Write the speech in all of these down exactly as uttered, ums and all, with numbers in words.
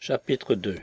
Chapitre deux.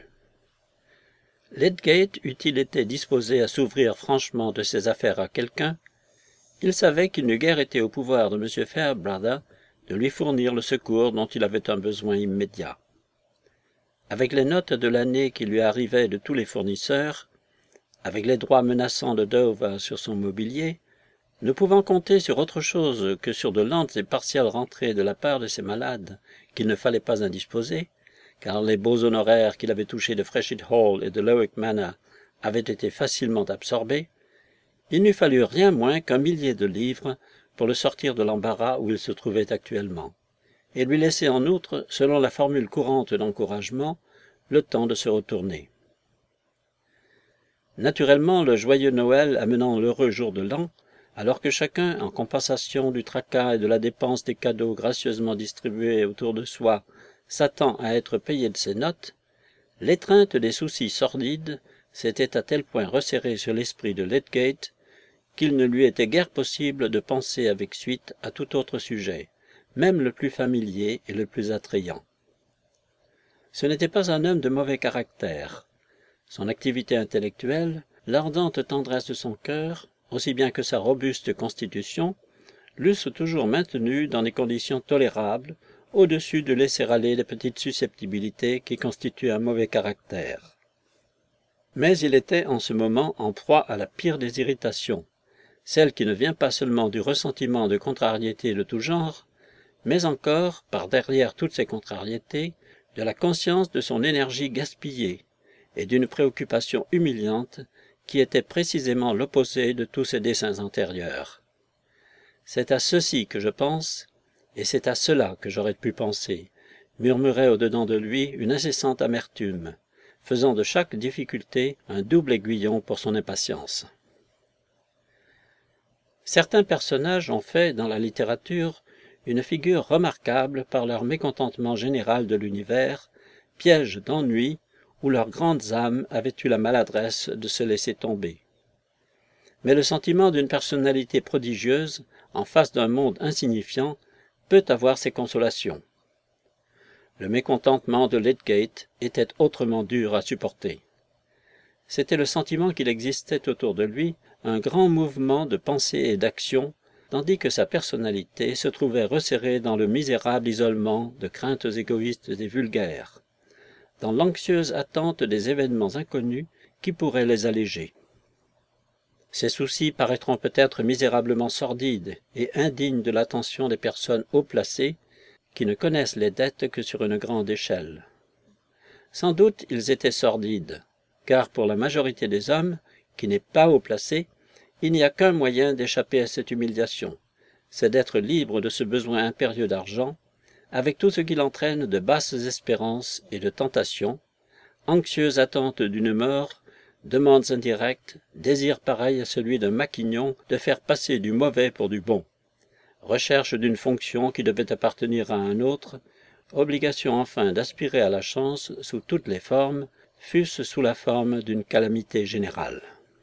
Lydgate eût-il été disposé à s'ouvrir franchement de ses affaires à quelqu'un, il savait qu'il n'eût guère été au pouvoir de M. Fairbrother de lui fournir le secours dont il avait un besoin immédiat. Avec les notes de l'année qui lui arrivaient de tous les fournisseurs, avec les droits menaçants de Dover sur son mobilier, ne pouvant compter sur autre chose que sur de lentes et partielles rentrées de la part de ses malades qu'il ne fallait pas indisposer, car les beaux honoraires qu'il avait touchés de Freshitt Hall et de Lowick Manor avaient été facilement absorbés, il n'eût fallu rien moins qu'un millier de livres pour le sortir de l'embarras où il se trouvait actuellement, et lui laisser en outre, selon la formule courante d'encouragement, le temps de se retourner. Naturellement, le joyeux Noël amenant l'heureux jour de l'an, alors que chacun, en compensation du tracas et de la dépense des cadeaux gracieusement distribués autour de soi, s'attend à être payé de ses notes, l'étreinte des soucis sordides s'était à tel point resserrée sur l'esprit de Lydgate qu'il ne lui était guère possible de penser avec suite à tout autre sujet, même le plus familier et le plus attrayant. Ce n'était pas un homme de mauvais caractère. Son activité intellectuelle, l'ardente tendresse de son cœur, aussi bien que sa robuste constitution, l'eussent toujours maintenu dans des conditions tolérables, au-dessus de laisser aller les petites susceptibilités qui constituent un mauvais caractère. Mais il était en ce moment en proie à la pire des irritations, celle qui ne vient pas seulement du ressentiment de contrariétés de tout genre, mais encore, par derrière toutes ces contrariétés, de la conscience de son énergie gaspillée et d'une préoccupation humiliante qui était précisément l'opposé de tous ses desseins antérieurs. C'est à ceci que je pense, et c'est à cela que j'aurais pu penser, murmurait au-dedans de lui une incessante amertume, faisant de chaque difficulté un double aiguillon pour son impatience. Certains personnages ont fait, dans la littérature, une figure remarquable par leur mécontentement général de l'univers, piège d'ennui, où leurs grandes âmes avaient eu la maladresse de se laisser tomber. Mais le sentiment d'une personnalité prodigieuse, en face d'un monde insignifiant, peut avoir ses consolations. Le mécontentement de Lydgate était autrement dur à supporter. C'était le sentiment qu'il existait autour de lui un grand mouvement de pensée et d'action, tandis que sa personnalité se trouvait resserrée dans le misérable isolement de craintes égoïstes et vulgaires, dans l'anxieuse attente des événements inconnus qui pourraient les alléger. Ces soucis paraîtront peut-être misérablement sordides et indignes de l'attention des personnes haut placées qui ne connaissent les dettes que sur une grande échelle. Sans doute ils étaient sordides, car pour la majorité des hommes, qui n'est pas haut placé, il n'y a qu'un moyen d'échapper à cette humiliation, c'est d'être libre de ce besoin impérieux d'argent, avec tout ce qu'il entraîne de basses espérances et de tentations, anxieuse attente d'une mort, demandes indirectes, désir pareil à celui d'un maquignon de faire passer du mauvais pour du bon, recherche d'une fonction qui devait appartenir à un autre, obligation enfin d'aspirer à la chance sous toutes les formes, fût-ce sous la forme d'une calamité générale.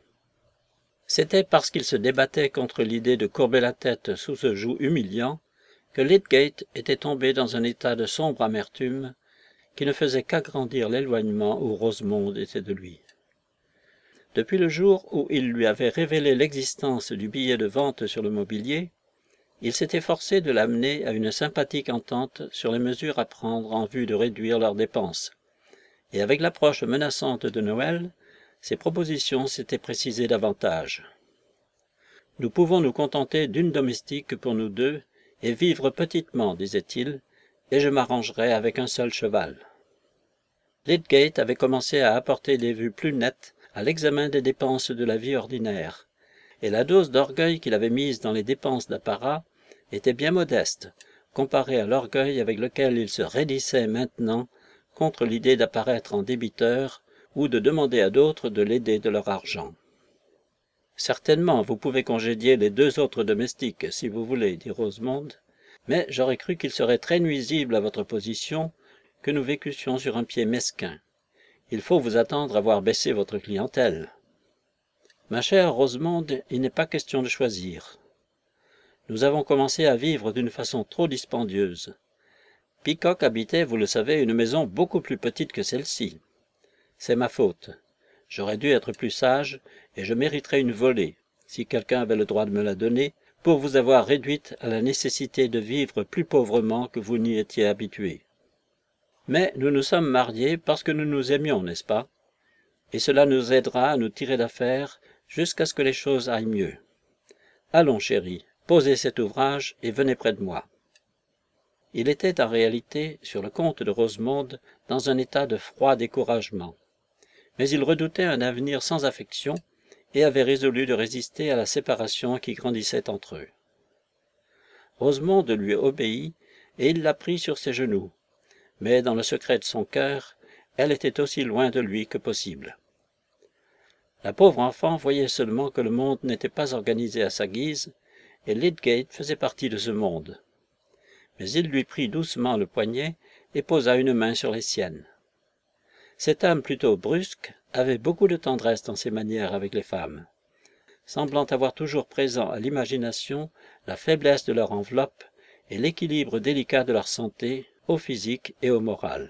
C'était parce qu'il se débattait contre l'idée de courber la tête sous ce joug humiliant que Lydgate était tombé dans un état de sombre amertume qui ne faisait qu'agrandir l'éloignement où Rosemonde était de lui. Depuis le jour où il lui avait révélé l'existence du billet de vente sur le mobilier, il s'était forcé de l'amener à une sympathique entente sur les mesures à prendre en vue de réduire leurs dépenses, et avec l'approche menaçante de Noël, ses propositions s'étaient précisées davantage. « Nous pouvons nous contenter d'une domestique pour nous deux et vivre petitement, disait-il, et je m'arrangerai avec un seul cheval. » Lydgate avait commencé à apporter des vues plus nettes à l'examen des dépenses de la vie ordinaire, et la dose d'orgueil qu'il avait mise dans les dépenses d'apparat était bien modeste, comparée à l'orgueil avec lequel il se raidissait maintenant contre l'idée d'apparaître en débiteur ou de demander à d'autres de l'aider de leur argent. « Certainement, vous pouvez congédier les deux autres domestiques, si vous voulez, dit Rosemonde, mais j'aurais cru qu'il serait très nuisible à votre position que nous vécussions sur un pied mesquin. Il faut vous attendre à voir baisser votre clientèle. » « Ma chère Rosemonde, il n'est pas question de choisir. Nous avons commencé à vivre d'une façon trop dispendieuse. Peacock habitait, vous le savez, une maison beaucoup plus petite que celle-ci. C'est ma faute. J'aurais dû être plus sage, et je mériterais une volée, si quelqu'un avait le droit de me la donner, pour vous avoir réduite à la nécessité de vivre plus pauvrement que vous n'y étiez habitué. Mais nous nous sommes mariés parce que nous nous aimions, n'est-ce pas? Et cela nous aidera à nous tirer d'affaire jusqu'à ce que les choses aillent mieux. Allons, chérie, posez cet ouvrage et venez près de moi. Il était en réalité, sur le compte de Rosemonde, dans un état de froid découragement. Mais il redoutait un avenir sans affection et avait résolu de résister à la séparation qui grandissait entre eux. Rosemonde lui obéit et il la prit sur ses genoux, mais dans le secret de son cœur, elle était aussi loin de lui que possible. La pauvre enfant voyait seulement que le monde n'était pas organisé à sa guise, et Lydgate faisait partie de ce monde. Mais il lui prit doucement le poignet et posa une main sur les siennes. Cette âme plutôt brusque avait beaucoup de tendresse dans ses manières avec les femmes, semblant avoir toujours présent à l'imagination la faiblesse de leur enveloppe et l'équilibre délicat de leur santé, au physique et au moral.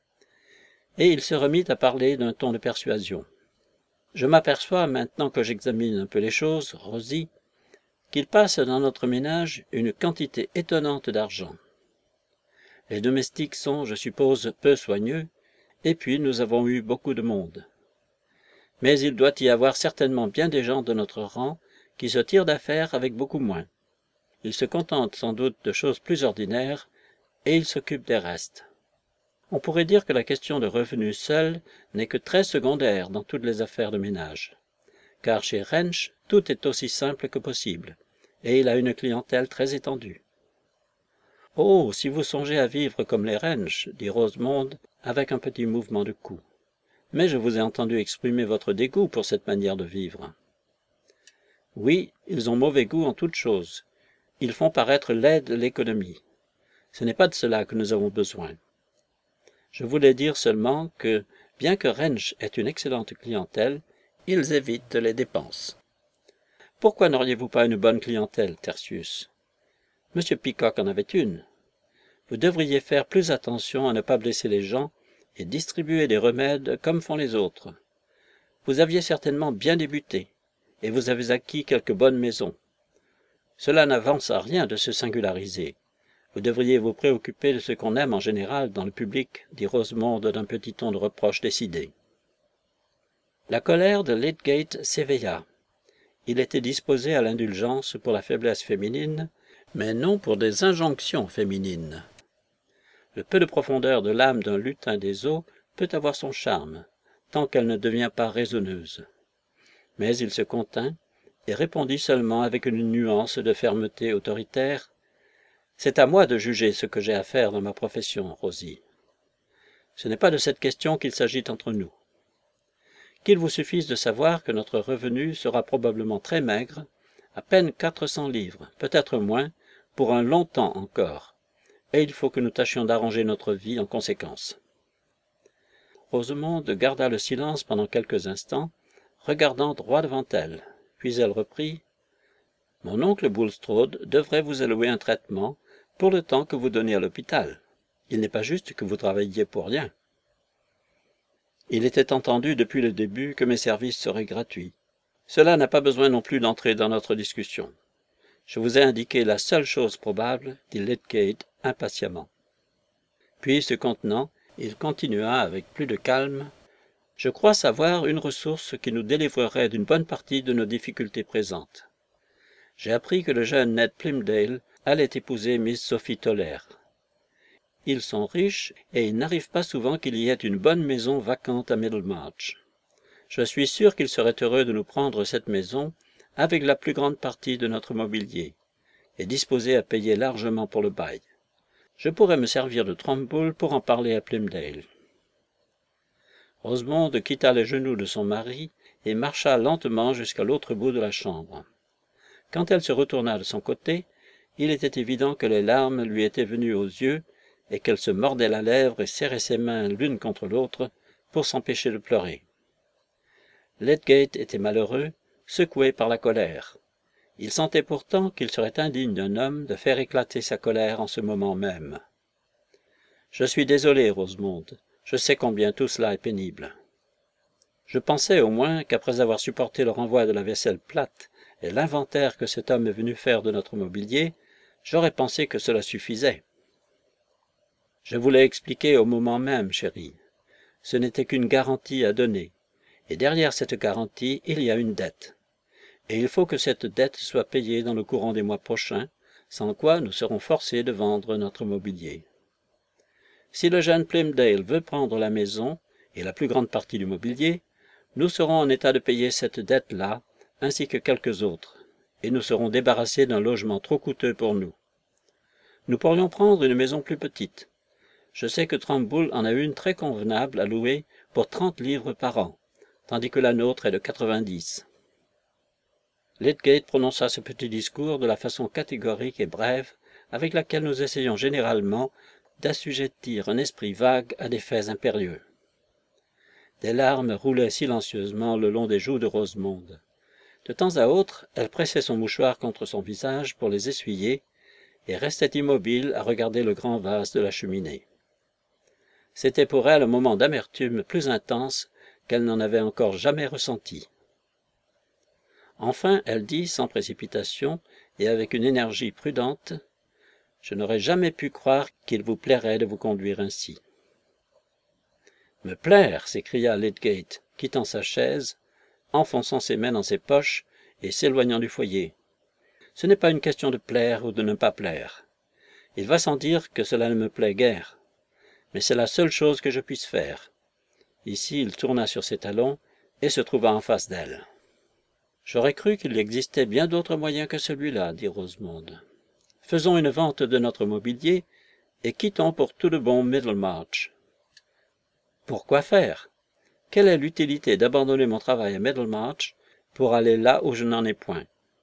Et il se remit à parler d'un ton de persuasion. « Je m'aperçois, maintenant que j'examine un peu les choses, Rosie, qu'il passe dans notre ménage une quantité étonnante d'argent. Les domestiques sont, je suppose, peu soigneux, et puis nous avons eu beaucoup de monde. Mais il doit y avoir certainement bien des gens de notre rang qui se tirent d'affaire avec beaucoup moins. Ils se contentent sans doute de choses plus ordinaires, et ils s'occupent des restes. On pourrait dire que la question de revenus seule n'est que très secondaire dans toutes les affaires de ménage. Car chez Wrench, tout est aussi simple que possible, et il a une clientèle très étendue. « Oh, si vous songez à vivre comme les Wrench, dit Rosemonde avec un petit mouvement de cou. Mais je vous ai entendu exprimer votre dégoût pour cette manière de vivre. Oui, ils ont mauvais goût en toutes choses. Ils font paraître laide l'économie. Ce n'est pas de cela que nous avons besoin. Je voulais dire seulement que, bien que Wrench ait une excellente clientèle, ils évitent les dépenses. Pourquoi n'auriez-vous pas une bonne clientèle, Tertius? Monsieur Peacock en avait une. Vous devriez faire plus attention à ne pas blesser les gens et distribuer des remèdes comme font les autres. Vous aviez certainement bien débuté, et vous avez acquis quelques bonnes maisons. Cela n'avance à rien de se singulariser. Vous devriez vous préoccuper de ce qu'on aime en général dans le public, dit Rosemonde d'un petit ton de reproche décidé. La colère de Lydgate s'éveilla. Il était disposé à l'indulgence pour la faiblesse féminine, mais non pour des injonctions féminines. Le peu de profondeur de l'âme d'un lutin des eaux peut avoir son charme, tant qu'elle ne devient pas raisonneuse. Mais il se contint et répondit seulement avec une nuance de fermeté autoritaire. « C'est à moi de juger ce que j'ai à faire dans ma profession, Rosie. Ce n'est pas de cette question qu'il s'agit entre nous. Qu'il vous suffise de savoir que notre revenu sera probablement très maigre, à peine quatre cents livres, peut-être moins, pour un long temps encore, et il faut que nous tâchions d'arranger notre vie en conséquence. » Rosemonde garda le silence pendant quelques instants, regardant droit devant elle, puis elle reprit. « Mon oncle Bulstrode devrait vous allouer un traitement pour le temps que vous donnez à l'hôpital. Il n'est pas juste que vous travailliez pour rien. » Il était entendu depuis le début que mes services seraient gratuits. Cela n'a pas besoin non plus d'entrer dans notre discussion. Je vous ai indiqué la seule chose probable, dit Lydgate impatiemment. Puis, se contenant, il continua avec plus de calme. « Je crois savoir une ressource qui nous délivrerait d'une bonne partie de nos difficultés présentes. J'ai appris que le jeune Ned Plymdale allait épouser Miss Sophie Toller. Ils sont riches, et il n'arrive pas souvent qu'il y ait une bonne maison vacante à Middlemarch. Je suis sûr qu'il serait heureux de nous prendre cette maison avec la plus grande partie de notre mobilier, et disposé à payer largement pour le bail. Je pourrais me servir de Trumbull pour en parler à Plymdale. » Rosemonde quitta les genoux de son mari et marcha lentement jusqu'à l'autre bout de la chambre. Quand elle se retourna de son côté, il était évident que les larmes lui étaient venues aux yeux et qu'elle se mordait la lèvre et serrait ses mains l'une contre l'autre pour s'empêcher de pleurer. Lydgate était malheureux, secoué par la colère. Il sentait pourtant qu'il serait indigne d'un homme de faire éclater sa colère en ce moment même. Je suis désolé, Rosemonde. Je sais combien tout cela est pénible. Je pensais au moins qu'après avoir supporté le renvoi de la vaisselle plate et l'inventaire que cet homme est venu faire de notre mobilier, j'aurais pensé que cela suffisait. Je vous l'ai expliqué au moment même, chérie. Ce n'était qu'une garantie à donner, et derrière cette garantie, il y a une dette. Et il faut que cette dette soit payée dans le courant des mois prochains, sans quoi nous serons forcés de vendre notre mobilier. Si le jeune Plymdale veut prendre la maison et la plus grande partie du mobilier, nous serons en état de payer cette dette-là, ainsi que quelques autres, et nous serons débarrassés d'un logement trop coûteux pour nous. Nous pourrions prendre une maison plus petite. Je sais que Trumbull en a une très convenable à louer pour trente livres par an, tandis que la nôtre est de quatre-vingt-dix. Lydgate prononça ce petit discours de la façon catégorique et brève avec laquelle nous essayons généralement d'assujettir un esprit vague à des faits impérieux. Des larmes roulaient silencieusement le long des joues de Rosemonde. De temps à autre, elle pressait son mouchoir contre son visage pour les essuyer et restait immobile à regarder le grand vase de la cheminée. C'était pour elle un moment d'amertume plus intense qu'elle n'en avait encore jamais ressenti. Enfin, elle dit sans précipitation et avec une énergie prudente, « Je n'aurais jamais pu croire qu'il vous plairait de vous conduire ainsi. » « Me plaire !» s'écria Lydgate, quittant sa chaise, enfonçant ses mains dans ses poches et s'éloignant du foyer. « Ce n'est pas une question de plaire ou de ne pas plaire. Il va sans dire que cela ne me plaît guère. Mais c'est la seule chose que je puisse faire. » Ici, il tourna sur ses talons et se trouva en face d'elle. « J'aurais cru qu'il existait bien d'autres moyens que celui-là, dit Rosemonde. Faisons une vente de notre mobilier et quittons pour tout de bon Middlemarch. » Pourquoi faire? Quelle est l'utilité d'abandonner mon travail à Middlemarch pour aller là où je n'en ai point?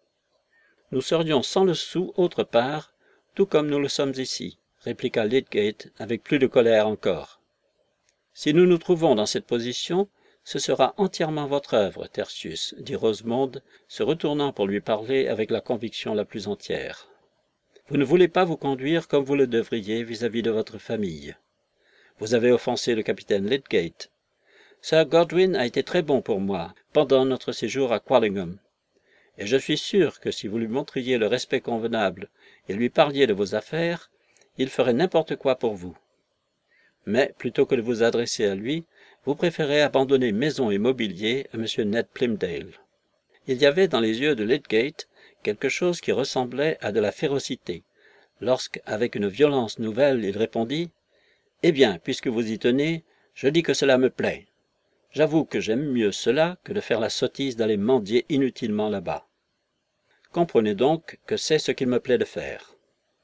Nous serions sans le sou autre part, tout comme nous le sommes ici, répliqua Lydgate avec plus de colère encore. Si nous nous trouvons dans cette position, ce sera entièrement votre œuvre, Tertius, dit Rosemonde, se retournant pour lui parler avec la conviction la plus entière. Vous ne voulez pas vous conduire comme vous le devriez vis-à-vis de votre famille. Vous avez offensé le capitaine Lydgate. Sir Godwin a été très bon pour moi pendant notre séjour à Quallingham, et je suis sûr que si vous lui montriez le respect convenable et lui parliez de vos affaires, il ferait n'importe quoi pour vous. Mais, plutôt que de vous adresser à lui, vous préférez abandonner maison et mobilier à M. Ned Plymdale. Il y avait dans les yeux de Lydgate quelque chose qui ressemblait à de la férocité, lorsque, avec une violence nouvelle, il répondit « Eh bien, puisque vous y tenez, je dis que cela me plaît. J'avoue que j'aime mieux cela que de faire la sottise d'aller mendier inutilement là-bas. Comprenez donc que c'est ce qu'il me plaît de faire. »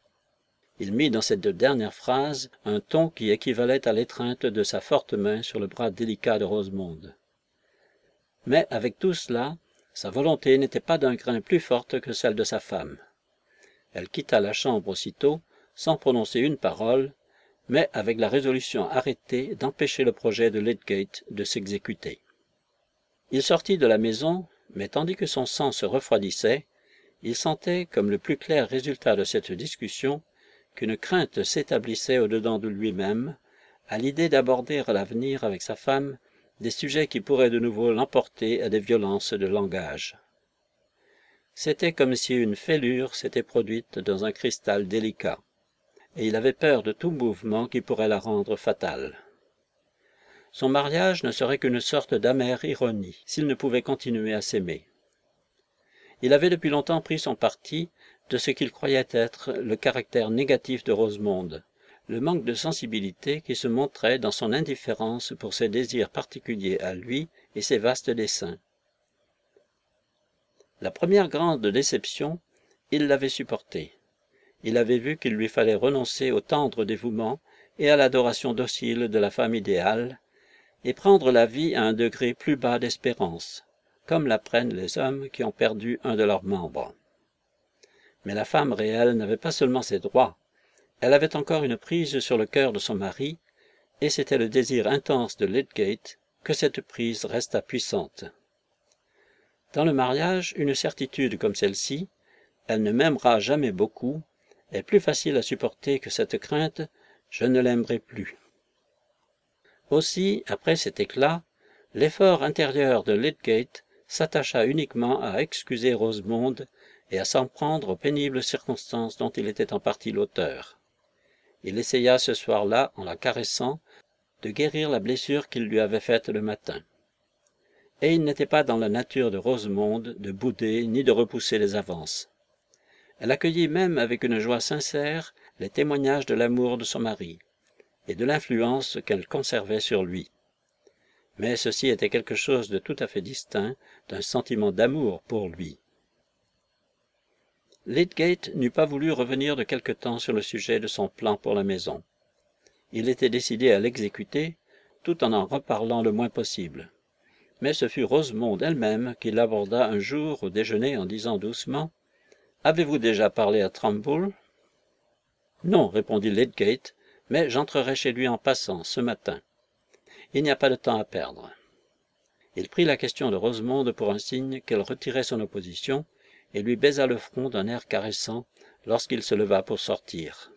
Il mit dans cette dernière phrase un ton qui équivalait à l'étreinte de sa forte main sur le bras délicat de Rosemonde. Mais avec tout cela, sa volonté n'était pas d'un grain plus forte que celle de sa femme. Elle quitta la chambre aussitôt, sans prononcer une parole, mais avec la résolution arrêtée d'empêcher le projet de Lydgate de s'exécuter. Il sortit de la maison, mais tandis que son sang se refroidissait, il sentait, comme le plus clair résultat de cette discussion, qu'une crainte s'établissait au-dedans de lui-même, à l'idée d'aborder à l'avenir avec sa femme des sujets qui pourraient de nouveau l'emporter à des violences de langage. C'était comme si une fêlure s'était produite dans un cristal délicat, et il avait peur de tout mouvement qui pourrait la rendre fatale. Son mariage ne serait qu'une sorte d'amère ironie, s'il ne pouvait continuer à s'aimer. Il avait depuis longtemps pris son parti de ce qu'il croyait être le caractère négatif de Rosemonde, le manque de sensibilité qui se montrait dans son indifférence pour ses désirs particuliers à lui et ses vastes desseins. La première grande déception, il l'avait supportée. Il avait vu qu'il lui fallait renoncer au tendre dévouement et à l'adoration docile de la femme idéale, et prendre la vie à un degré plus bas d'espérance, comme la prennent les hommes qui ont perdu un de leurs membres. Mais la femme réelle n'avait pas seulement ses droits, elle avait encore une prise sur le cœur de son mari, et c'était le désir intense de Lydgate que cette prise resta puissante. Dans le mariage, une certitude comme celle-ci, elle ne m'aimera jamais beaucoup, est plus facile à supporter que cette crainte, je ne l'aimerai plus. Aussi, après cet éclat, l'effort intérieur de Lydgate s'attacha uniquement à excuser Rosemonde et à s'en prendre aux pénibles circonstances dont il était en partie l'auteur. Il essaya ce soir-là, en la caressant, de guérir la blessure qu'il lui avait faite le matin. Et il n'était pas dans la nature de Rosemonde de bouder ni de repousser les avances. Elle accueillit même avec une joie sincère les témoignages de l'amour de son mari, et de l'influence qu'elle conservait sur lui. Mais ceci était quelque chose de tout à fait distinct d'un sentiment d'amour pour lui. Lydgate n'eût pas voulu revenir de quelque temps sur le sujet de son plan pour la maison. Il était décidé à l'exécuter, tout en en reparlant le moins possible. Mais ce fut Rosemonde elle-même qui l'aborda un jour au déjeuner en disant doucement « Avez-vous déjà parlé à Trumbull ?»« Non, répondit Lydgate, mais j'entrerai chez lui en passant, ce matin. Il n'y a pas de temps à perdre. » Il prit la question de Rosemonde pour un signe qu'elle retirait son opposition et lui baisa le front d'un air caressant lorsqu'il se leva pour sortir.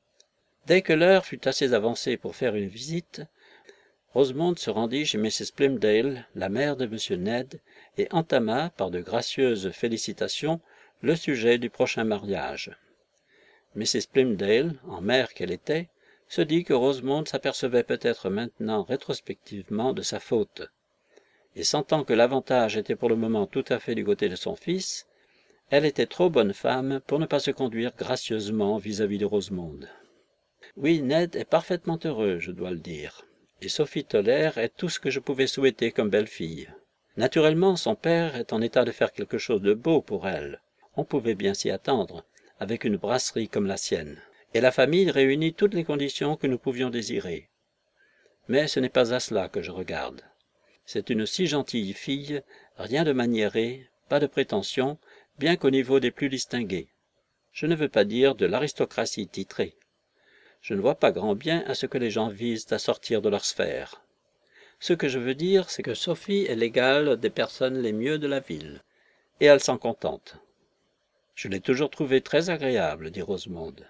Dès que l'heure fut assez avancée pour faire une visite, Rosemonde se rendit chez Missus Plymdale, la mère de M. Ned, et entama, par de gracieuses félicitations, le sujet du prochain mariage. Missus Plymdale, en mère qu'elle était, se dit que Rosemonde s'apercevait peut-être maintenant rétrospectivement de sa faute, et sentant que l'avantage était pour le moment tout à fait du côté de son fils, elle était trop bonne femme pour ne pas se conduire gracieusement vis-à-vis de Rosemonde. Oui, Ned est parfaitement heureux, je dois le dire. Et Sophie Toller est tout ce que je pouvais souhaiter comme belle-fille. Naturellement, son père est en état de faire quelque chose de beau pour elle. On pouvait bien s'y attendre, avec une brasserie comme la sienne. Et la famille réunit toutes les conditions que nous pouvions désirer. Mais ce n'est pas à cela que je regarde. C'est une si gentille fille, rien de maniéré, pas de prétention, bien qu'au niveau des plus distingués. Je ne veux pas dire de l'aristocratie titrée. Je ne vois pas grand bien à ce que les gens visent à sortir de leur sphère. Ce que je veux dire, c'est que Sophie est l'égale des personnes les mieux de la ville, et elle s'en contente. Je l'ai toujours trouvée très agréable, dit Rosemonde.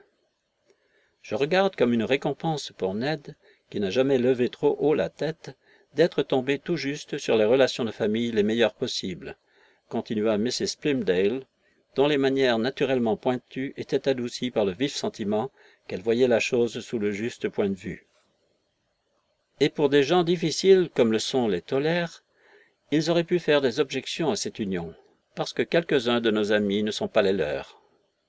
Je regarde comme une récompense pour Ned, qui n'a jamais levé trop haut la tête, d'être tombé tout juste sur les relations de famille les meilleures possibles, continua Missus Plymdale, dont les manières naturellement pointues étaient adoucies par le vif sentiment qu'elle voyait la chose sous le juste point de vue. Et pour des gens difficiles comme le sont les Toller, ils auraient pu faire des objections à cette union, parce que quelques-uns de nos amis ne sont pas les leurs.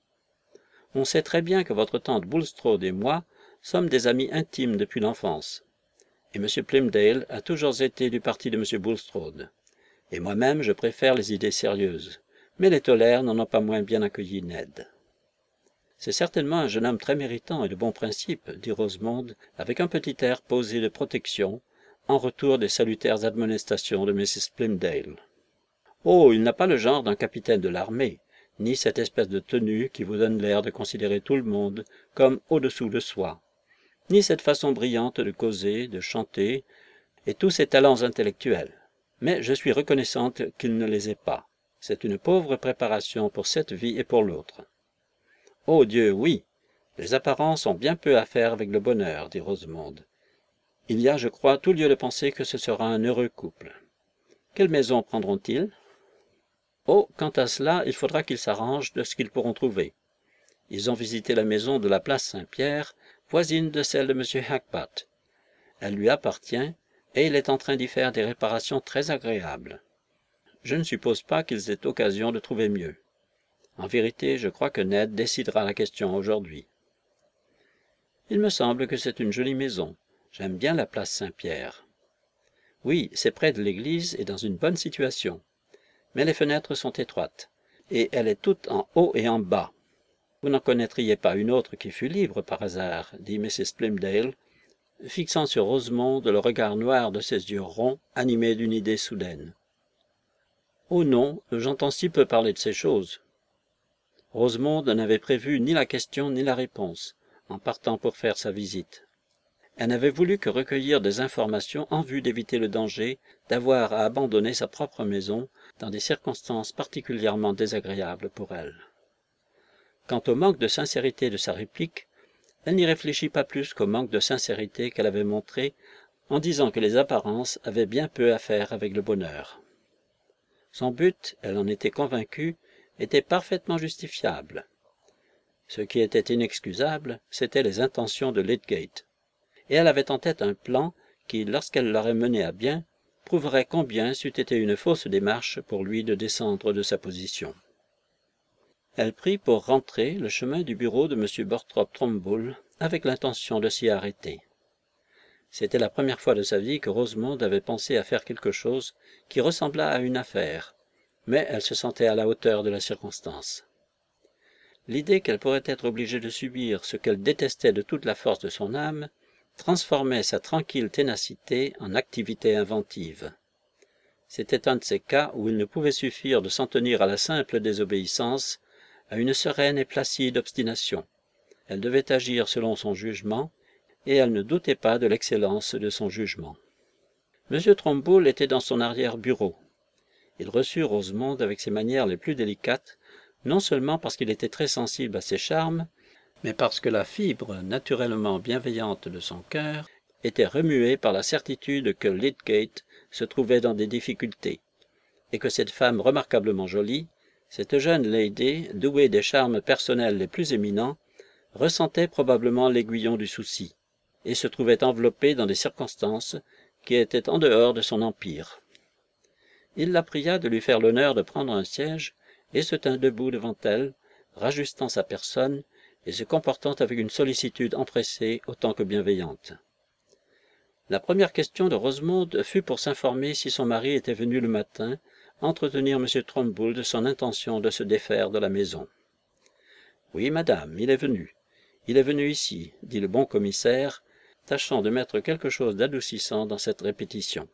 On sait très bien que votre tante Bulstrode et moi sommes des amis intimes depuis l'enfance, et M. Plymdale a toujours été du parti de M. Bulstrode, et moi-même je préfère les idées sérieuses, mais les Toller n'en ont pas moins bien accueilli Ned. C'est certainement un jeune homme très méritant et de bons principes, dit Rosemonde, avec un petit air posé de protection, en retour des salutaires admonestations de Missus Plymdale. Oh, il n'a pas le genre d'un capitaine de l'armée, ni cette espèce de tenue qui vous donne l'air de considérer tout le monde comme au-dessous de soi, ni cette façon brillante de causer, de chanter, et tous ces talents intellectuels. Mais je suis reconnaissante qu'il ne les ait pas. C'est une pauvre préparation pour cette vie et pour l'autre. Oh Dieu, oui, les apparences ont bien peu à faire avec le bonheur, dit Rosemonde. Il y a, je crois, tout lieu de penser que ce sera un heureux couple. Quelle maison prendront-ils? Oh, quant à cela, il faudra qu'ils s'arrangent de ce qu'ils pourront trouver. Ils ont visité la maison de la place Saint-Pierre, voisine de celle de M. Hackbat. Elle lui appartient, et il est en train d'y faire des réparations très agréables. Je ne suppose pas qu'ils aient occasion de trouver mieux. En vérité, je crois que Ned décidera la question aujourd'hui. Il me semble que c'est une jolie maison. J'aime bien la place Saint-Pierre. Oui, c'est près de l'église et dans une bonne situation. Mais les fenêtres sont étroites, et elle est toute en haut et en bas. Vous n'en connaîtriez pas une autre qui fût libre par hasard, dit Missus Plymdale, fixant sur Rosemonde le regard noir de ses yeux ronds, animés d'une idée soudaine. Oh non, j'entends si peu parler de ces choses. Rosemonde n'avait prévu ni la question ni la réponse, en partant pour faire sa visite. Elle n'avait voulu que recueillir des informations en vue d'éviter le danger d'avoir à abandonner sa propre maison dans des circonstances particulièrement désagréables pour elle. Quant au manque de sincérité de sa réplique, Elle n'y réfléchit pas plus qu'au manque de sincérité qu'elle avait montré en disant que les apparences avaient bien peu à faire avec le bonheur. Son but, elle en était convaincue, était parfaitement justifiable. Ce qui était inexcusable, c'étaient les intentions de Lydgate. Et elle avait en tête un plan qui, lorsqu'elle l'aurait mené à bien, prouverait combien c'eût été une fausse démarche pour lui de descendre de sa position. Elle prit pour rentrer le chemin du bureau de M. Borthrop Trumbull avec l'intention de s'y arrêter. C'était la première fois de sa vie que Rosemonde avait pensé à faire quelque chose qui ressemblât à une affaire, mais elle se sentait à la hauteur de la circonstance. L'idée qu'elle pourrait être obligée de subir ce qu'elle détestait de toute la force de son âme transformait sa tranquille ténacité en activité inventive. C'était un de ces cas où il ne pouvait suffire de s'en tenir à la simple désobéissance, à une sereine et placide obstination. Elle devait agir selon son jugement, et elle ne doutait pas de l'excellence de son jugement. M. Trumbull était dans son arrière-bureau. Il reçut Rosemonde avec ses manières les plus délicates, non seulement parce qu'il était très sensible à ses charmes, mais parce que la fibre naturellement bienveillante de son cœur était remuée par la certitude que Lydgate se trouvait dans des difficultés, et que cette femme remarquablement jolie, cette jeune lady, douée des charmes personnels les plus éminents, ressentait probablement l'aiguillon du souci, et se trouvait enveloppée dans des circonstances qui étaient en dehors de son empire. Il la pria de lui faire l'honneur de prendre un siège, et se tint debout devant elle, rajustant sa personne, et se comportant avec une sollicitude empressée autant que bienveillante. La première question de Rosemonde fut pour s'informer si son mari était venu le matin entretenir M. Trumbull de son intention de se défaire de la maison. « Oui, madame, il est venu. Il est venu ici, » dit le bon commissaire, tâchant de mettre quelque chose d'adoucissant dans cette répétition.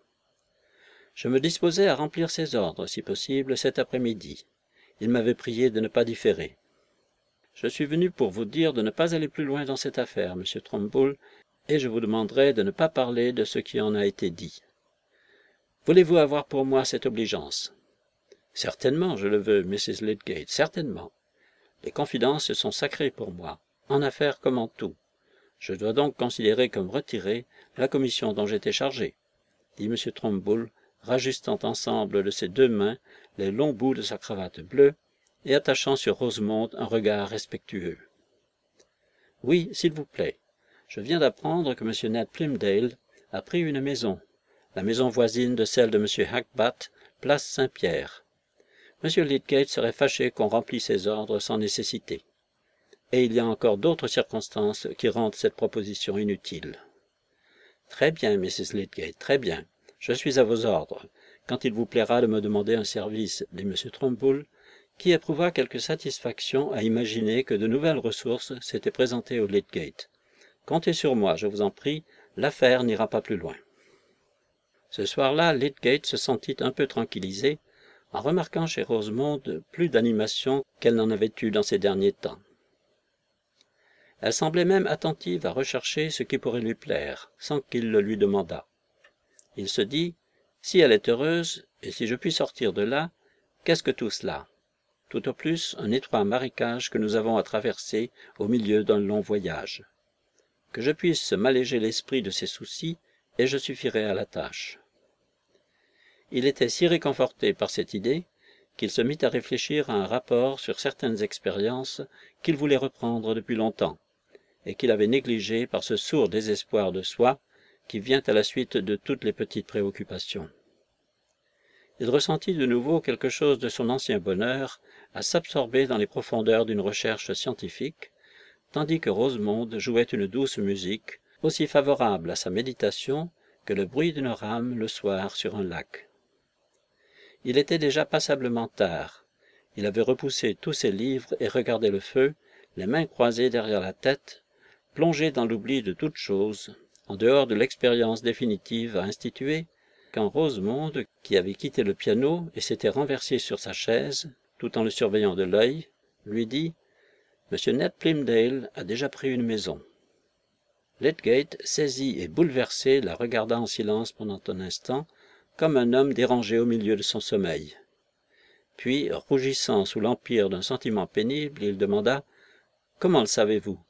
« Je me disposais à remplir ses ordres, si possible, cet après-midi. Il m'avait prié de ne pas différer. Je suis venu pour vous dire de ne pas aller plus loin dans cette affaire, M. Trumbull, et je vous demanderai de ne pas parler de ce qui en a été dit. Voulez-vous avoir pour moi cette obligeance? »« Certainement, je le veux, Missus Lydgate, certainement. Les confidences sont sacrées pour moi, en affaires comme en tout. Je dois donc considérer comme retirée la commission dont j'étais chargé, » dit M. Trumbull, rajustant ensemble de ses deux mains les longs bouts de sa cravate bleue et attachant sur Rosemonde un regard respectueux. « Oui, s'il vous plaît. Je viens d'apprendre que M. Ned Plymdale a pris une maison, la maison voisine de celle de M. Hackbat, place Saint-Pierre. M. Lydgate serait fâché qu'on remplît ses ordres sans nécessité. Et il y a encore d'autres circonstances qui rendent cette proposition inutile. »« Très bien, Missus Lydgate, très bien. Je suis à vos ordres, quand il vous plaira de me demander un service, dit M. Trumbull, qui éprouva quelque satisfaction à imaginer que de nouvelles ressources s'étaient présentées au Lydgate. « Comptez sur moi, je vous en prie, l'affaire n'ira pas plus loin. » Ce soir-là, Lydgate se sentit un peu tranquillisé, en remarquant chez Rosemonde plus d'animation qu'elle n'en avait eu dans ces derniers temps. Elle semblait même attentive à rechercher ce qui pourrait lui plaire, sans qu'il le lui demandât. Il se dit, si elle est heureuse, et si je puis sortir de là, qu'est-ce que tout cela? Tout au plus un étroit marécage que nous avons à traverser au milieu d'un long voyage. Que je puisse m'alléger l'esprit de ses soucis, et je suffirai à la tâche. Il était si réconforté par cette idée qu'il se mit à réfléchir à un rapport sur certaines expériences qu'il voulait reprendre depuis longtemps, et qu'il avait négligé par ce sourd désespoir de soi qui vient à la suite de toutes les petites préoccupations. Il ressentit de nouveau quelque chose de son ancien bonheur à s'absorber dans les profondeurs d'une recherche scientifique, tandis que Rosemonde jouait une douce musique, aussi favorable à sa méditation que le bruit d'une rame le soir sur un lac. Il était déjà passablement tard. Il avait repoussé tous ses livres et regardait le feu, les mains croisées derrière la tête, plongé dans l'oubli de toute chose, en dehors de l'expérience définitive à instituer, quand Rosemonde, qui avait quitté le piano et s'était renversée sur sa chaise, tout en le surveillant de l'œil, lui dit « Monsieur Ned Plymdale a déjà pris une maison. » Lydgate, saisi et bouleversé, la regarda en silence pendant un instant, comme un homme dérangé au milieu de son sommeil. Puis, rougissant sous l'empire d'un sentiment pénible, il demanda « Comment le savez-vous » ?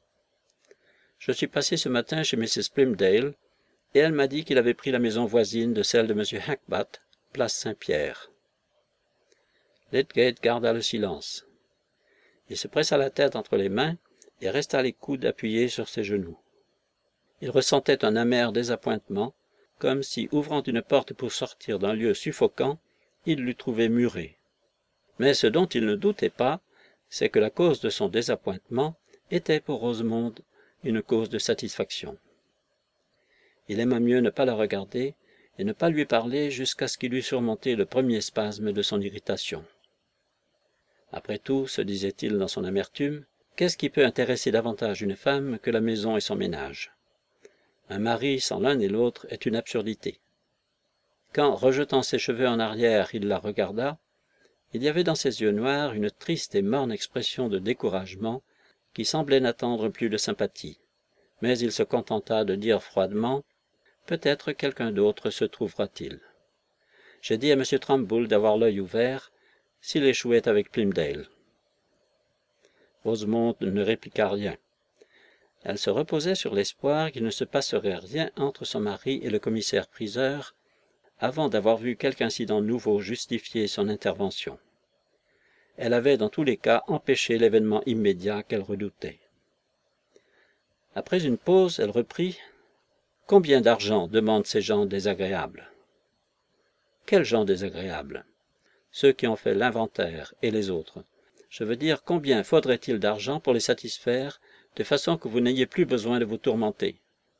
Je suis passé ce matin chez missus Plymdale, et elle m'a dit qu'il avait pris la maison voisine de celle de M. Hackbutt, place Saint-Pierre. » Lydgate garda le silence. Il se pressa la tête entre les mains et resta les coudes appuyés sur ses genoux. Il ressentait un amer désappointement, comme si, ouvrant une porte pour sortir d'un lieu suffocant, il l'eût trouvé muré. Mais ce dont il ne doutait pas, c'est que la cause de son désappointement était pour Rosemonde une cause de satisfaction. Il aima mieux ne pas la regarder et ne pas lui parler jusqu'à ce qu'il eût surmonté le premier spasme de son irritation. Après tout, se disait-il dans son amertume, qu'est-ce qui peut intéresser davantage une femme que la maison et son ménage? Un mari sans l'un et l'autre est une absurdité. Quand, rejetant ses cheveux en arrière, il la regarda, il y avait dans ses yeux noirs une triste et morne expression de découragement qui semblait n'attendre plus de sympathie, mais il se contenta de dire froidement « Peut-être quelqu'un d'autre se trouvera-t-il. J'ai dit à M. Trumbull d'avoir l'œil ouvert s'il échouait avec Plymdale. » Rosemonde ne répliqua rien. Elle se reposait sur l'espoir qu'il ne se passerait rien entre son mari et le commissaire-priseur avant d'avoir vu quelque incident nouveau justifier son intervention. Elle avait dans tous les cas empêché l'événement immédiat qu'elle redoutait. Après une pause, elle reprit « Combien d'argent demandent ces gens désagréables ?»« Quels gens désagréables ?»« Ceux qui ont fait l'inventaire et les autres. Je veux dire, combien faudrait-il d'argent pour les satisfaire, de façon que vous n'ayez plus besoin de vous tourmenter ?»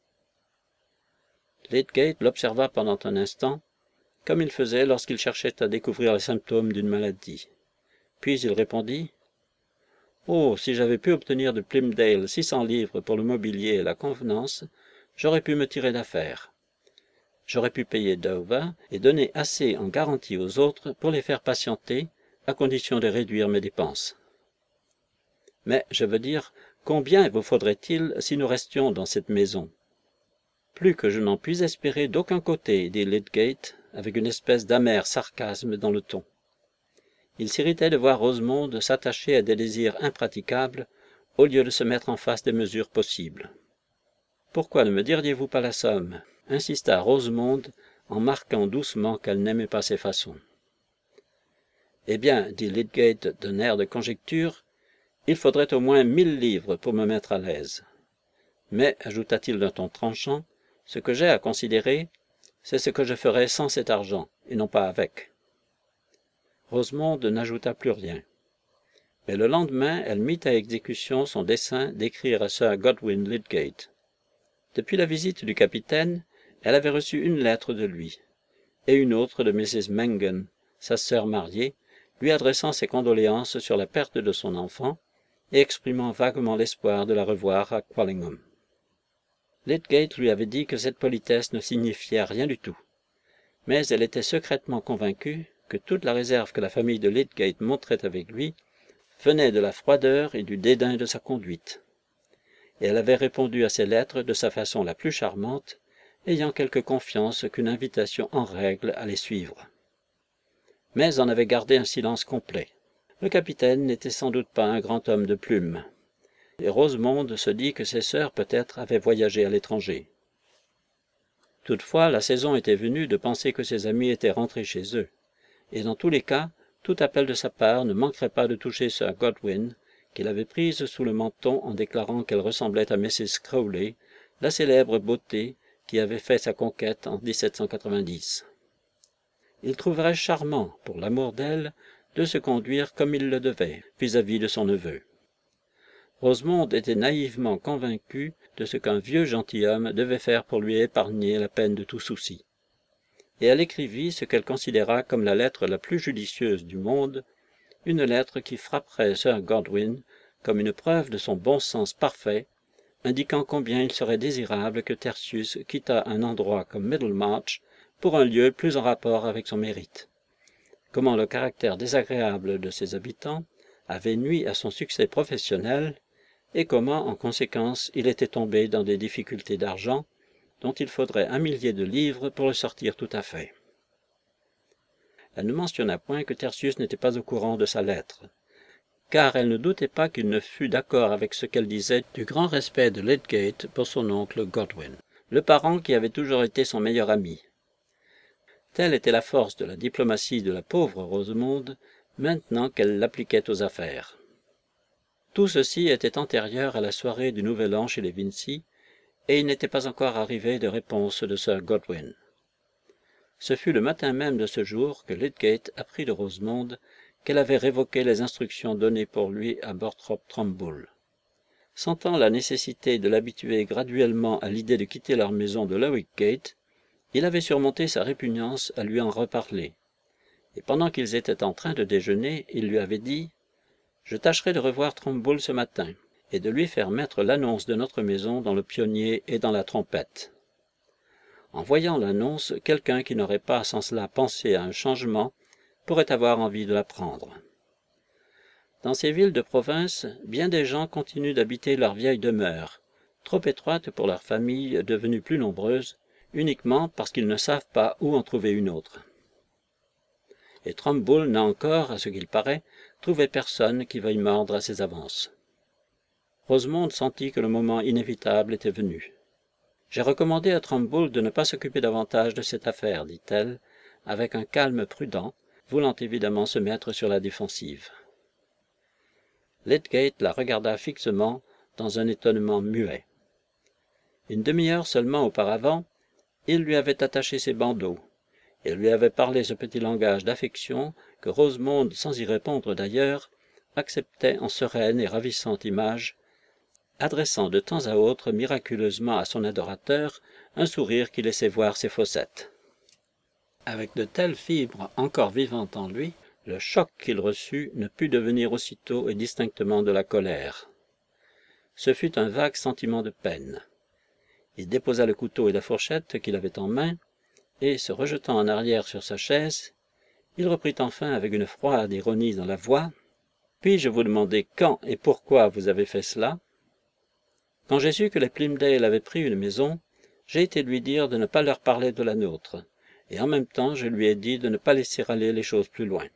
Lydgate l'observa pendant un instant, comme il faisait lorsqu'il cherchait à découvrir les symptômes d'une maladie. Puis il répondit « Oh, si j'avais pu obtenir de Plymdale six cents livres pour le mobilier et la convenance, j'aurais pu me tirer d'affaire. J'aurais pu payer Dover et donner assez en garantie aux autres pour les faire patienter, à condition de réduire mes dépenses. Mais, je veux dire, combien vous faudrait-il si nous restions dans cette maison? » Plus que je n'en puis espérer d'aucun côté, dit Lydgate, avec une espèce d'amer sarcasme dans le ton. Il s'irritait de voir Rosemonde s'attacher à des désirs impraticables, au lieu de se mettre en face des mesures possibles. « Pourquoi ne me diriez-vous pas la somme ?» insista Rosemonde, en marquant doucement qu'elle n'aimait pas ses façons. « Eh bien, dit Lydgate d'un air de conjecture, il faudrait au moins mille livres pour me mettre à l'aise. Mais, ajouta-t-il d'un ton tranchant, ce que j'ai à considérer, c'est ce que je ferai sans cet argent, et non pas avec. » Rosemonde n'ajouta plus rien. Mais le lendemain, elle mit à exécution son dessein d'écrire à Sir Godwin Lydgate. Depuis la visite du capitaine, elle avait reçu une lettre de lui, et une autre de Missus Mangan, sa sœur mariée, lui adressant ses condoléances sur la perte de son enfant, et exprimant vaguement l'espoir de la revoir à Quallingham. Lydgate lui avait dit que cette politesse ne signifiait rien du tout, mais elle était secrètement convaincue que toute la réserve que la famille de Lydgate montrait avec lui venait de la froideur et du dédain de sa conduite. Et elle avait répondu à ses lettres de sa façon la plus charmante, ayant quelque confiance qu'une invitation en règle allait suivre. Mais on avait gardé un silence complet. Le capitaine n'était sans doute pas un grand homme de plume, et Rosemonde se dit que ses sœurs peut-être avaient voyagé à l'étranger. Toutefois, la saison était venue de penser que ses amis étaient rentrés chez eux, et dans tous les cas, tout appel de sa part ne manquerait pas de toucher Sir Godwin, qu'il avait prise sous le menton en déclarant qu'elle ressemblait à Missus Crowley, la célèbre beauté qui avait fait sa conquête en dix-sept cent quatre-vingt-dix. Il trouverait charmant, pour l'amour d'elle, de se conduire comme il le devait, vis-à-vis de son neveu. Rosemonde était naïvement convaincue de ce qu'un vieux gentilhomme devait faire pour lui épargner la peine de tout souci. Et elle écrivit ce qu'elle considéra comme la lettre la plus judicieuse du monde, une lettre qui frapperait Sir Godwin comme une preuve de son bon sens parfait, indiquant combien il serait désirable que Tertius quittât un endroit comme Middlemarch pour un lieu plus en rapport avec son mérite, comment le caractère désagréable de ses habitants avait nui à son succès professionnel, et comment, en conséquence, il était tombé dans des difficultés d'argent, dont il faudrait un millier de livres pour le sortir tout à fait. Elle ne mentionna point que Tertius n'était pas au courant de sa lettre, car elle ne doutait pas qu'il ne fût d'accord avec ce qu'elle disait du grand respect de Lydgate pour son oncle Godwin, le parent qui avait toujours été son meilleur ami. Telle était la force de la diplomatie de la pauvre Rosemonde, maintenant qu'elle l'appliquait aux affaires. Tout ceci était antérieur à la soirée du Nouvel An chez les Vincy, et il n'était pas encore arrivé de réponse de Sir Godwin. Ce fut le matin même de ce jour que Lydgate apprit de Rosemonde qu'elle avait révoqué les instructions données pour lui à Borthrope Trumbull. Sentant la nécessité de l'habituer graduellement à l'idée de quitter leur maison de Lowick-Gate, il avait surmonté sa répugnance à lui en reparler, et pendant qu'ils étaient en train de déjeuner, il lui avait dit « Je tâcherai de revoir Trumbull ce matin, et de lui faire mettre l'annonce de notre maison dans le pionnier et dans la trompette. » En voyant l'annonce, quelqu'un qui n'aurait pas sans cela pensé à un changement pourrait avoir envie de la prendre. Dans ces villes de province, bien des gens continuent d'habiter leur vieille demeure, trop étroite pour leurs familles devenues plus nombreuses, uniquement parce qu'ils ne savent pas où en trouver une autre. Et Trumbull n'a encore, à ce qu'il paraît, trouvé personne qui veuille mordre à ses avances. Rosemonde sentit que le moment inévitable était venu. « J'ai recommandé à Trumbull de ne pas s'occuper davantage de cette affaire, dit-elle, avec un calme prudent, voulant évidemment se mettre sur la défensive. Lydgate la regarda fixement, dans un étonnement muet. Une demi-heure seulement auparavant, il lui avait attaché ses bandeaux. Il lui avait parlé ce petit langage d'affection que Rosemonde, sans y répondre d'ailleurs, acceptait en sereine et ravissante image, adressant de temps à autre miraculeusement à son adorateur un sourire qui laissait voir ses fossettes. Avec de telles fibres encore vivantes en lui, le choc qu'il reçut ne put devenir aussitôt et distinctement de la colère. Ce fut un vague sentiment de peine. Il déposa le couteau et la fourchette qu'il avait en main, et, se rejetant en arrière sur sa chaise, il reprit enfin avec une froide ironie dans la voix « Puis-je vous demander quand et pourquoi vous avez fait cela? Quand j'ai su que les Plymdale avaient pris une maison, j'ai été lui dire de ne pas leur parler de la nôtre, et en même temps je lui ai dit de ne pas laisser aller les choses plus loin.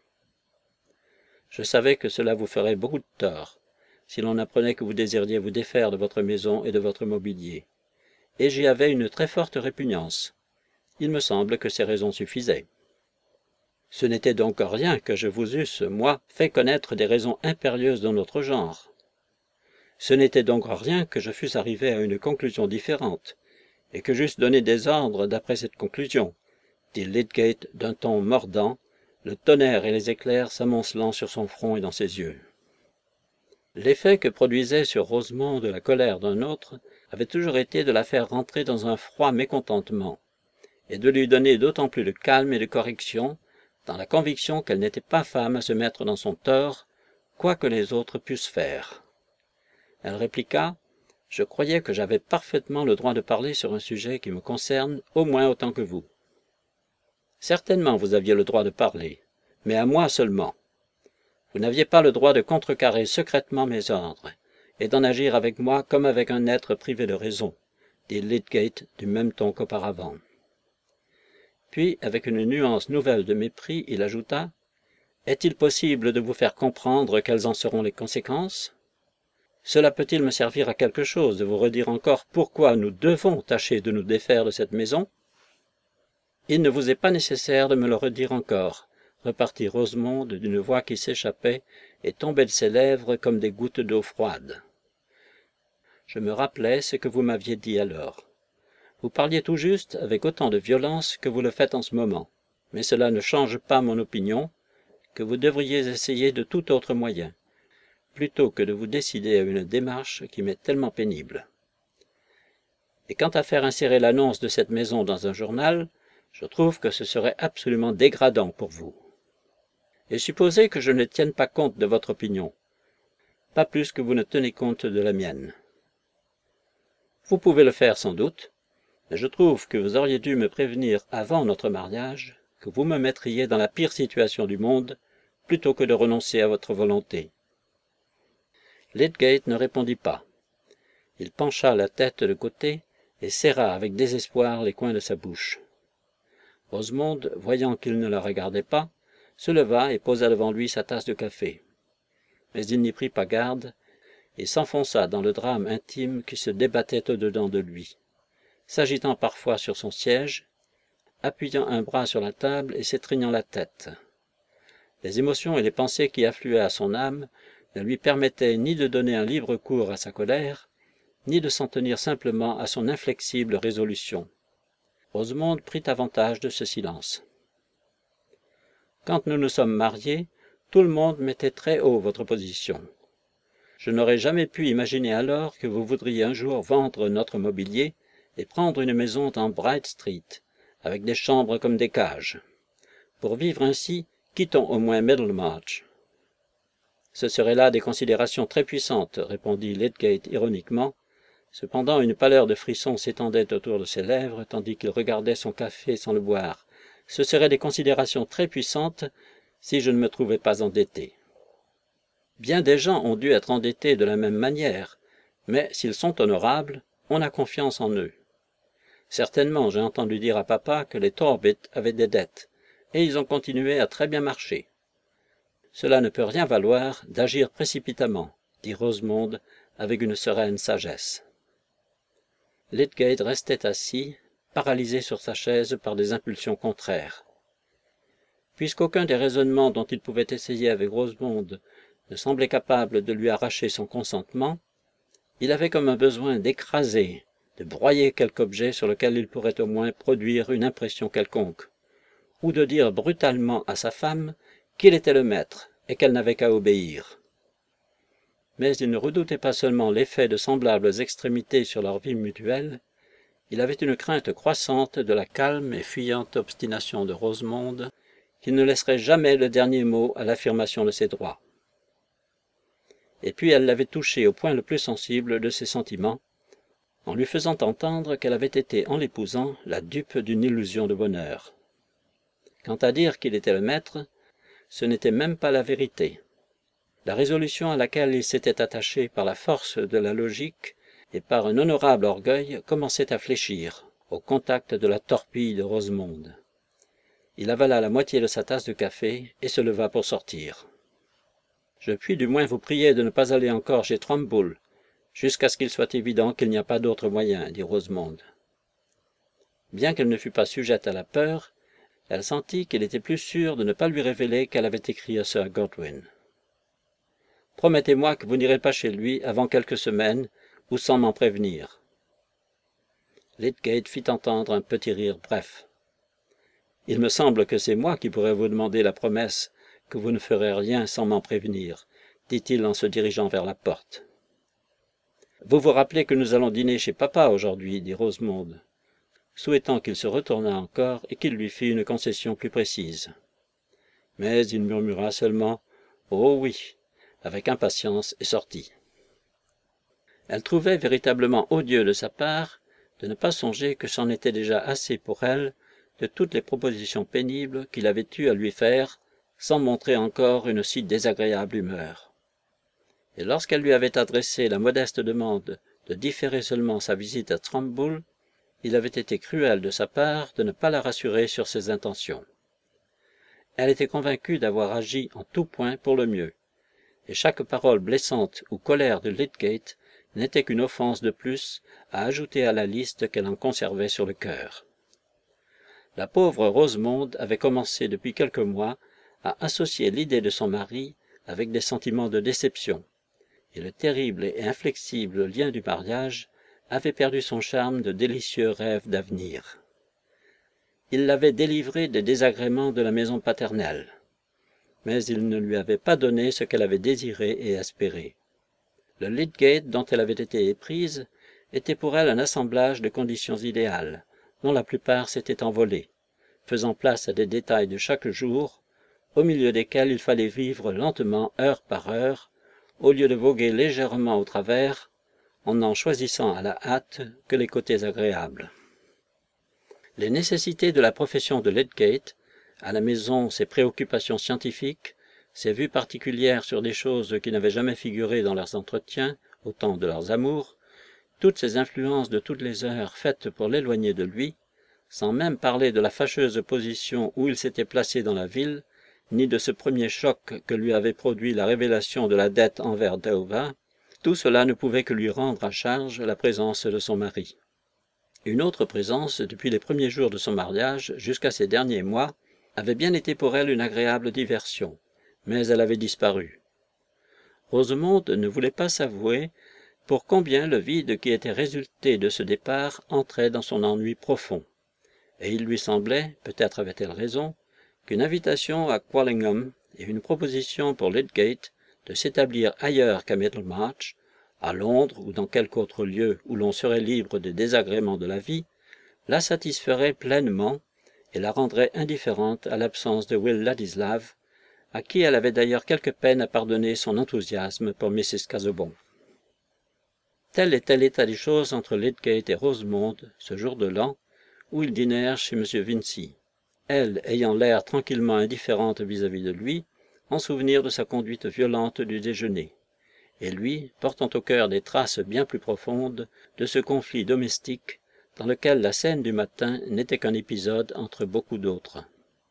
Je savais que cela vous ferait beaucoup de tort, si l'on apprenait que vous désiriez vous défaire de votre maison et de votre mobilier, et j'y avais une très forte répugnance. Il me semble que ces raisons suffisaient. Ce n'était donc rien que je vous eusse, moi, fait connaître des raisons impérieuses dans notre genre. Ce n'était donc rien que je fusse arrivé à une conclusion différente, et que j'eusse donné des ordres d'après cette conclusion, dit Lydgate d'un ton mordant, le tonnerre et les éclairs s'amoncelant sur son front et dans ses yeux. L'effet que produisait sur Rosemonde la colère d'un autre avait toujours été de la faire rentrer dans un froid mécontentement, et de lui donner d'autant plus de calme et de correction, dans la conviction qu'elle n'était pas femme à se mettre dans son tort, quoi que les autres pussent faire. Elle répliqua « Je croyais que j'avais parfaitement le droit de parler sur un sujet qui me concerne au moins autant que vous. » Certainement vous aviez le droit de parler, mais à moi seulement. Vous n'aviez pas le droit de contrecarrer secrètement mes ordres, et d'en agir avec moi comme avec un être privé de raison, dit Lydgate du même ton qu'auparavant. Puis, avec une nuance nouvelle de mépris, il ajouta « Est-il possible de vous faire comprendre quelles en seront les conséquences? Cela peut-il me servir à quelque chose de vous redire encore pourquoi nous devons tâcher de nous défaire de cette maison? » Il ne vous est pas nécessaire de me le redire encore, repartit Rosemonde d'une voix qui s'échappait et tombait de ses lèvres comme des gouttes d'eau froide. Je me rappelais ce que vous m'aviez dit alors. Vous parliez tout juste avec autant de violence que vous le faites en ce moment, mais cela ne change pas mon opinion, que vous devriez essayer de tout autre moyen, plutôt que de vous décider à une démarche qui m'est tellement pénible. Et quant à faire insérer l'annonce de cette maison dans un journal, je trouve que ce serait absolument dégradant pour vous. Et supposez que je ne tienne pas compte de votre opinion, pas plus que vous ne tenez compte de la mienne. Vous pouvez le faire sans doute, mais je trouve que vous auriez dû me prévenir avant notre mariage que vous me mettriez dans la pire situation du monde, plutôt que de renoncer à votre volonté. Lydgate ne répondit pas. Il pencha la tête de côté et serra avec désespoir les coins de sa bouche. Rosemonde, voyant qu'il ne la regardait pas, se leva et posa devant lui sa tasse de café. mais il n'y prit pas garde, et s'enfonça dans le drame intime qui se débattait au-dedans de lui, s'agitant parfois sur son siège, appuyant un bras sur la table et s'étreignant la tête. Les émotions et les pensées qui affluaient à son âme ne lui permettaient ni de donner un libre cours à sa colère, ni de s'en tenir simplement à son inflexible résolution. Rosemonde prit avantage de ce silence. « Quand nous nous sommes mariés, tout le monde mettait très haut votre position. Je n'aurais jamais pu imaginer alors que vous voudriez un jour vendre notre mobilier et prendre une maison dans Bright Street, avec des chambres comme des cages. Pour vivre ainsi, quittons au moins Middlemarch. »« Ce seraient là des considérations très puissantes, » répondit Lydgate ironiquement. Cependant une pâleur de frisson s'étendait autour de ses lèvres, tandis qu'il regardait son café sans le boire. « Ce seraient des considérations très puissantes si je ne me trouvais pas endetté. » Bien des gens ont dû être endettés de la même manière, mais s'ils sont honorables, on a confiance en eux. Certainement, j'ai entendu dire à papa que les Talbot avaient des dettes, et ils ont continué à très bien marcher. Cela ne peut rien valoir d'agir précipitamment, dit Rosemonde avec une sereine sagesse. Lydgate restait assis, paralysé sur sa chaise par des impulsions contraires. Puisqu'aucun des raisonnements dont il pouvait essayer avec Rosemonde ne semblait capable de lui arracher son consentement, il avait comme un besoin d'écraser, de broyer quelque objet sur lequel il pourrait au moins produire une impression quelconque, ou de dire brutalement à sa femme qu'il était le maître et qu'elle n'avait qu'à obéir. Mais il ne redoutait pas seulement l'effet de semblables extrémités sur leur vie mutuelle, il avait une crainte croissante de la calme et fuyante obstination de Rosemonde, qui ne laisserait jamais le dernier mot à l'affirmation de ses droits. Et puis elle l'avait touché au point le plus sensible de ses sentiments, en lui faisant entendre qu'elle avait été, en l'épousant, la dupe d'une illusion de bonheur. Quant à dire qu'il était le maître, ce n'était même pas la vérité. La résolution à laquelle il s'était attaché par la force de la logique et par un honorable orgueil commençait à fléchir, au contact de la torpille de Rosemonde. Il avala la moitié de sa tasse de café et se leva pour sortir. « Je puis du moins vous prier de ne pas aller encore chez Trumbull, jusqu'à ce qu'il soit évident qu'il n'y a pas d'autre moyen, » dit Rosemonde. Bien qu'elle ne fût pas sujette à la peur, elle sentit qu'il était plus sûr de ne pas lui révéler qu'elle avait écrit à Sir Godwin. « Promettez-moi que vous n'irez pas chez lui avant quelques semaines, ou sans m'en prévenir. » Lydgate fit entendre un petit rire bref. « Il me semble que c'est moi qui pourrais vous demander la promesse que vous ne ferez rien sans m'en prévenir, » dit-il en se dirigeant vers la porte. « Vous vous rappelez que nous allons dîner chez papa aujourd'hui, » dit Rosemonde, souhaitant qu'il se retournât encore et qu'il lui fît une concession plus précise. Mais il murmura seulement « Oh oui !» avec impatience et sortit. Elle trouvait véritablement odieux de sa part de ne pas songer que c'en était déjà assez pour elle de toutes les propositions pénibles qu'il avait eu à lui faire sans montrer encore une si désagréable humeur. Et lorsqu'elle lui avait adressé la modeste demande de différer seulement sa visite à Trumbull, il avait été cruel de sa part de ne pas la rassurer sur ses intentions. Elle était convaincue d'avoir agi en tout point pour le mieux, et chaque parole blessante ou colère de Lydgate n'était qu'une offense de plus à ajouter à la liste qu'elle en conservait sur le cœur. La pauvre Rosemonde avait commencé depuis quelques mois à associer l'idée de son mari avec des sentiments de déception, et le terrible et inflexible lien du mariage avait perdu son charme de délicieux rêves d'avenir. Il l'avait délivrée des désagréments de la maison paternelle, mais il ne lui avait pas donné ce qu'elle avait désiré et espéré. Le Lydgate dont elle avait été éprise était pour elle un assemblage de conditions idéales, dont la plupart s'étaient envolées, faisant place à des détails de chaque jour, au milieu desquels il fallait vivre lentement heure par heure, au lieu de voguer légèrement au travers, en n'en choisissant à la hâte que les côtés agréables. Les nécessités de la profession de Lydgate, à la maison ses préoccupations scientifiques, ses vues particulières sur des choses qui n'avaient jamais figuré dans leurs entretiens, au temps de leurs amours, toutes ces influences de toutes les heures faites pour l'éloigner de lui, sans même parler de la fâcheuse position où il s'était placé dans la ville, ni de ce premier choc que lui avait produit la révélation de la dette envers Dover, tout cela ne pouvait que lui rendre à charge la présence de son mari. Une autre présence, depuis les premiers jours de son mariage jusqu'à ces derniers mois, avait bien été pour elle une agréable diversion, mais elle avait disparu. Rosemonde ne voulait pas s'avouer pour combien le vide qui était résulté de ce départ entrait dans son ennui profond, et il lui semblait, peut-être avait-elle raison, qu'une invitation à Quallingham et une proposition pour Lydgate de s'établir ailleurs qu'à Middlemarch, à Londres ou dans quelque autre lieu où l'on serait libre des désagréments de la vie, la satisferait pleinement et la rendrait indifférente à l'absence de Will Ladislaw, à qui elle avait d'ailleurs quelque peine à pardonner son enthousiasme pour Mrs Casaubon. Tel était l'état des choses entre Lydgate et Rosemonde ce jour de l'an où ils dînèrent chez M Vincey, elle ayant l'air tranquillement indifférente vis-à-vis de lui, en souvenir de sa conduite violente du déjeuner, et lui portant au cœur des traces bien plus profondes de ce conflit domestique dans lequel la scène du matin n'était qu'un épisode entre beaucoup d'autres.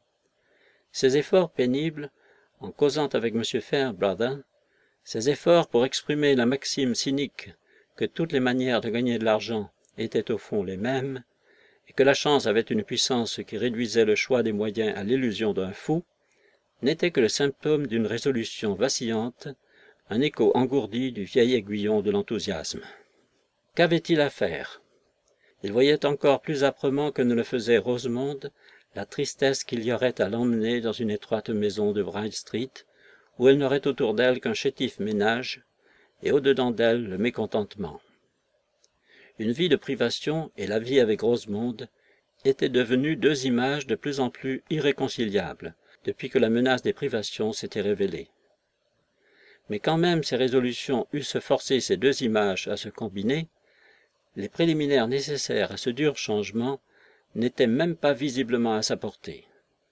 Ses efforts pénibles, en causant avec M Fairbrother, ses efforts pour exprimer la maxime cynique que toutes les manières de gagner de l'argent étaient au fond les mêmes, et que la chance avait une puissance qui réduisait le choix des moyens à l'illusion d'un fou, n'étaient que le symptôme d'une résolution vacillante, un écho engourdi du vieil aiguillon de l'enthousiasme. Qu'avait-il à faire? Il voyait encore plus âprement que ne le faisait Rosemonde la tristesse qu'il y aurait à l'emmener dans une étroite maison de Bride Street, où elle n'aurait autour d'elle qu'un chétif ménage, et au-dedans d'elle le mécontentement. Une vie de privation et la vie avec Rosemonde étaient devenues deux images de plus en plus irréconciliables depuis que la menace des privations s'était révélée. Mais quand même ces résolutions eussent forcé ces deux images à se combiner, les préliminaires nécessaires à ce dur changement n'étaient même pas visiblement à sa portée.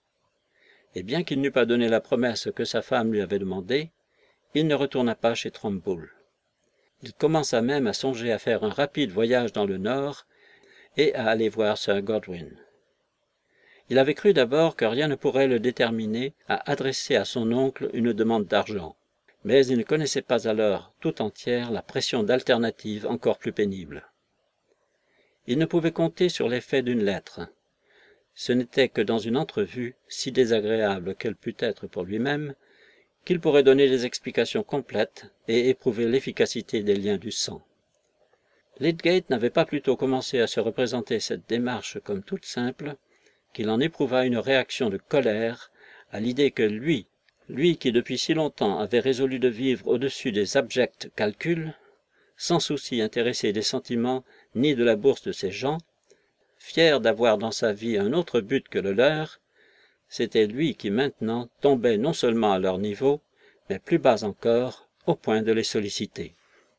Et bien qu'il n'eût pas donné la promesse que sa femme lui avait demandée, il ne retourna pas chez Trumbull. Il commença même à songer à faire un rapide voyage dans le Nord et à aller voir Sir Godwin. Il avait cru d'abord que rien ne pourrait le déterminer à adresser à son oncle une demande d'argent, mais il ne connaissait pas alors tout entière la pression d'alternatives encore plus pénibles. Il ne pouvait compter sur l'effet d'une lettre. Ce n'était que dans une entrevue, si désagréable qu'elle pût être pour lui-même, qu'il pourrait donner des explications complètes et éprouver l'efficacité des liens du sang. Lydgate n'avait pas plutôt commencé à se représenter cette démarche comme toute simple, qu'il en éprouva une réaction de colère à l'idée que lui, lui qui depuis si longtemps avait résolu de vivre au-dessus des abjects calculs, sans souci intéressé des sentiments ni de la bourse de ses gens, fier d'avoir dans sa vie un autre but que le leur, c'était lui qui maintenant tombait non seulement à leur niveau, mais plus bas encore, au point de les solliciter.